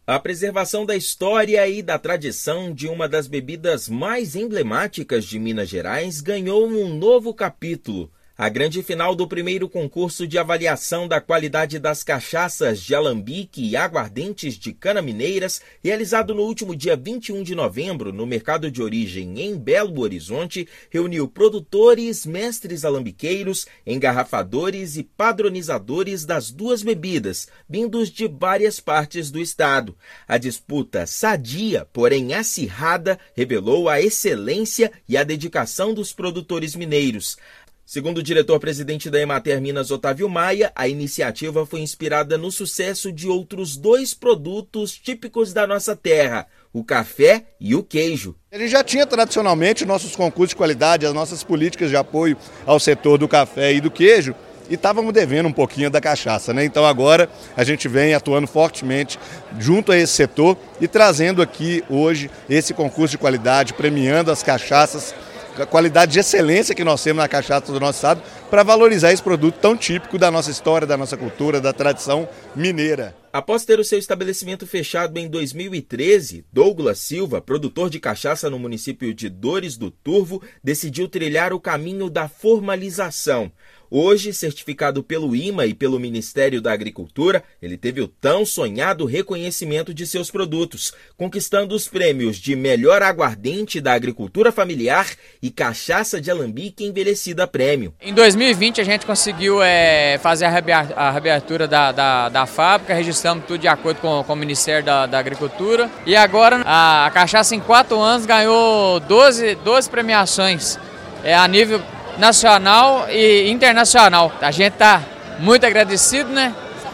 A preservação da história e da tradição de uma das bebidas mais emblemáticas de Minas Gerais ganhou um novo capítulo. A grande final do primeiro concurso de avaliação da qualidade das cachaças de alambique e aguardentes de cana-mineiras, realizado no último dia 21 de novembro no mercado de origem em Belo Horizonte, reuniu produtores, mestres alambiqueiros, engarrafadores e padronizadores das duas bebidas, vindos de várias partes do estado. A disputa sadia, porém acirrada, revelou a excelência e a dedicação dos produtores mineiros. Segundo o diretor-presidente da Emater Minas, Otávio Maia, a iniciativa foi inspirada no sucesso de outros dois produtos típicos da nossa terra, o café e o queijo. A gente já tinha tradicionalmente nossos concursos de qualidade, as nossas políticas de apoio ao setor do café e do queijo, e estávamos devendo um pouquinho da cachaça, né? Então agora a gente vem atuando fortemente junto a esse setor e trazendo aqui hoje esse concurso de qualidade, premiando as cachaças, a qualidade de excelência que nós temos na cachaça do nosso estado, para valorizar esse produto tão típico da nossa história, da nossa cultura, da tradição mineira. Após ter o seu estabelecimento fechado em 2013, Douglas Silva, produtor de cachaça no município de Dores do Turvo, decidiu trilhar o caminho da formalização. Hoje, certificado pelo IMA e pelo Ministério da Agricultura, ele teve o tão sonhado reconhecimento de seus produtos, conquistando os prêmios de melhor aguardente da agricultura familiar e cachaça de alambique envelhecida a prêmio. Em 2020 a gente conseguiu fazer a reabertura da fábrica, registramos tudo de acordo com o Ministério da Agricultura, e agora a cachaça em 4 anos ganhou 12 premiações a nível nacional e internacional. A gente está muito agradecido, né?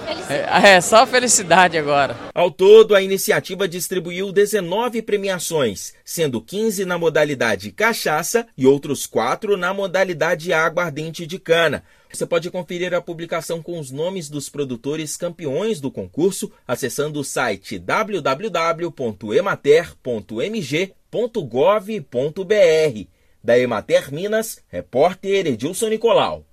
Só felicidade agora. Ao todo, a iniciativa distribuiu 19 premiações, sendo 15 na modalidade cachaça e outros 4 na modalidade aguardente de cana. Você pode conferir a publicação com os nomes dos produtores campeões do concurso acessando o site www.emater.mg.gov.br. Da Emater Minas, repórter Edilson Nicolau.